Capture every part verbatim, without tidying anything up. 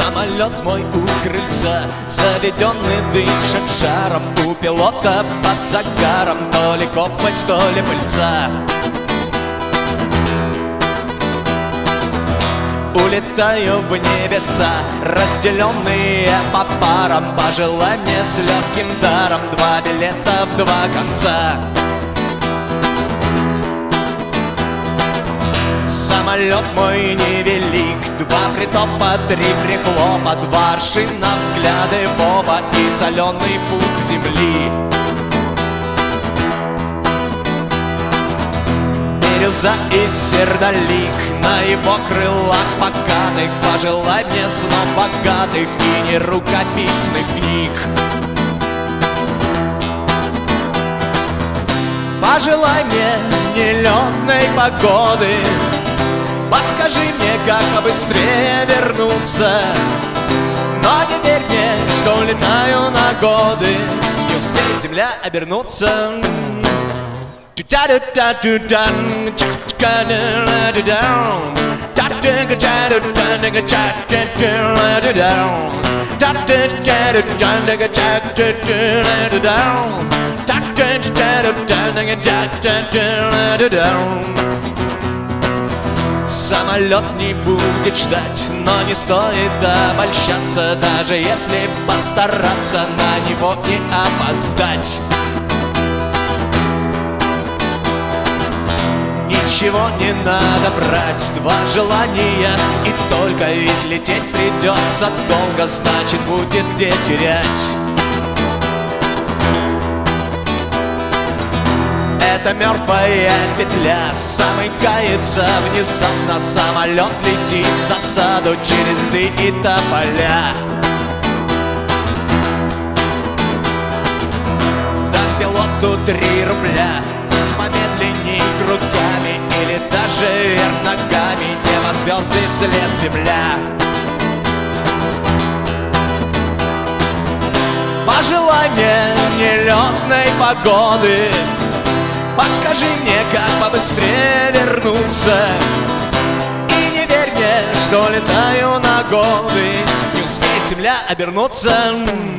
Самолет мой у крыльца, заведенный дышит жаром. У пилота под загаром то ли копоть, то ли пыльца. Улетаю в небеса, разделенные по парам. Пожелай мне с легким даром два билета в два конца. Самолет мой невелик, два притопа, три прихлопа, два аршина, взгляды в оба и соленый путь земли. Бирюза и сердолик, на его крылах покатых. Пожелай мне снов богатых и не рукописных книг. Пожелай мне нелетной погоды, подскажи мне, как побыстрее вернуться. Но не верь мне, что летаю на годы, не успеет земля обернуться. Самолет не будет ждать, но не стоит обольщаться. Даже если постараться, на него не опоздать. Ничего не надо брать, два желания и только. Ведь лететь придется долго, значит будет где терять. Это мертвая петля, замыкается внезапно. Самолет летит в засаду через льды и тополя. Дам пилоту три рубля, пусть помедленней кругами или даже вверх ногами. Небо, звезды, след, земля. Пожелай мне нелетной погоды, подскажи мне, как побыстрее вернуться. И не верь мне, что летаю на годы, не успеет земля обернуться.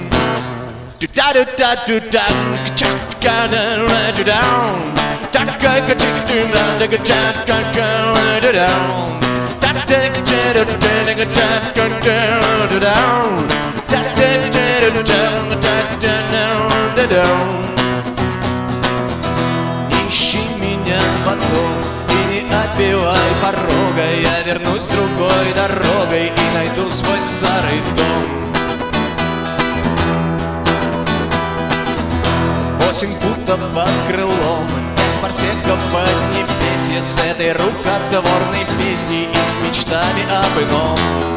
Потом и не отбивай порога, я вернусь другой дорогой и найду свой старый дом. Восемь футов под крылом, пять парсеков поднебесье, с этой рукотворной песней и с мечтами об ином.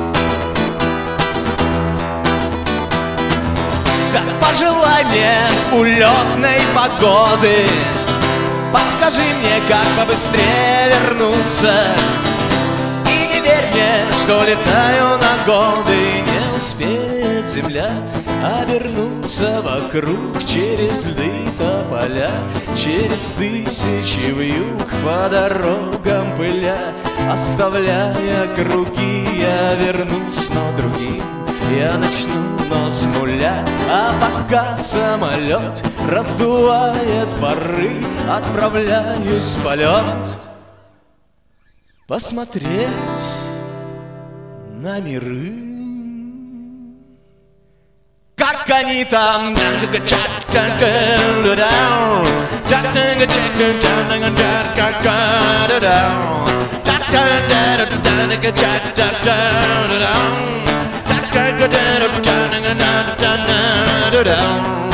Так пожелай мне улетной погоды, подскажи мне, как побыстрее вернуться. И не верь мне, что летаю на годы, не успеет земля обернуться. Вокруг через льды тополя, через тысячи вьюг по дорогам пыля. Оставляя круги, я вернусь, но другим я начну, но с нуля. А пока самолет раздувает пары, отправляюсь в полет посмотреть на миры. Как они там down.